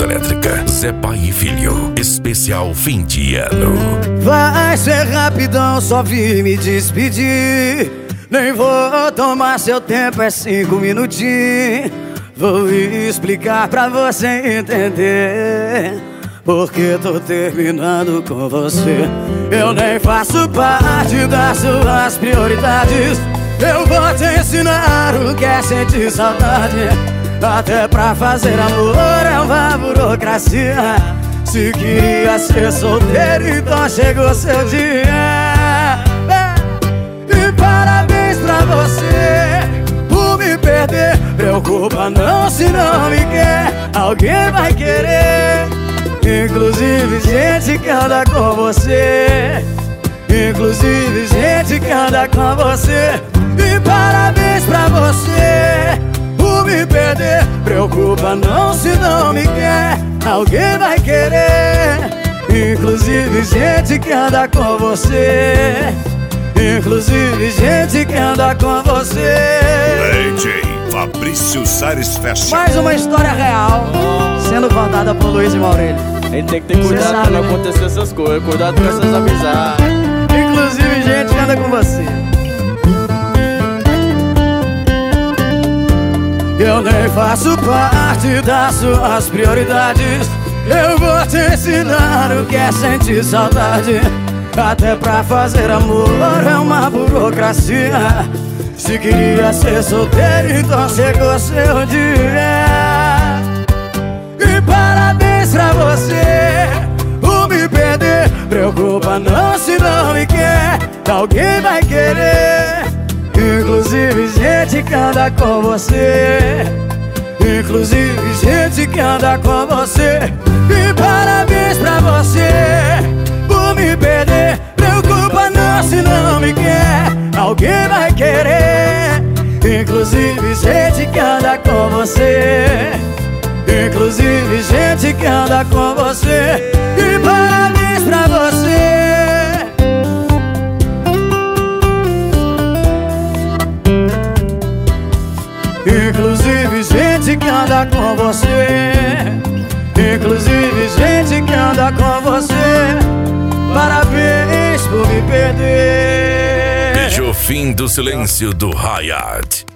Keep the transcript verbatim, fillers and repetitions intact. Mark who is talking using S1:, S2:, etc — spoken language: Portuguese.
S1: Autoelétrica, Zé Pai e Filho, especial fim de ano.
S2: Vai ser rapidão, só vim me despedir. Nem vou tomar seu tempo, é cinco minutinhos. Vou explicar pra você entender porque tô terminando com você. Eu nem faço parte das suas prioridades. Eu vou te ensinar o que é sentir saudade. Até pra fazer amor é uma burocracia. Se queria ser solteiro, então chegou seu dia. E parabéns pra você por me perder. Preocupa não, se não me quer, alguém vai querer. Inclusive gente que anda com você. Inclusive gente que anda com você. E parabéns pra você por me perder. Preocupa não, se não me quer, alguém vai querer. Inclusive gente que anda com você. Inclusive gente que anda com você.
S3: D J Fabrício Sares Fashion.
S2: Mais uma história real sendo contada por Luiz e Maurílio.
S4: A gente tem que ter cuidado pra não acontecer essas coisas. Cuidado com essas amizades.
S2: Inclusive gente que anda com você. Eu nem faço parte das suas prioridades. Eu vou te ensinar o que é sentir saudade. Até pra fazer amor é uma burocracia. Se queria ser solteiro, então chegou seu dia. E parabéns pra você por me perder. Preocupa não, se não me quer, alguém vai querer. Inclusive gente que anda com você. Inclusive gente que anda com você. E parabéns pra você por me perder. Preocupa não, se não me quer, alguém vai querer. Inclusive gente que anda com você. Inclusive gente que anda com você. E parabéns pra você. Inclusive gente que anda com você. Inclusive gente que anda com você. Parabéns por me perder.
S1: Veja o fim do silêncio do Hayat.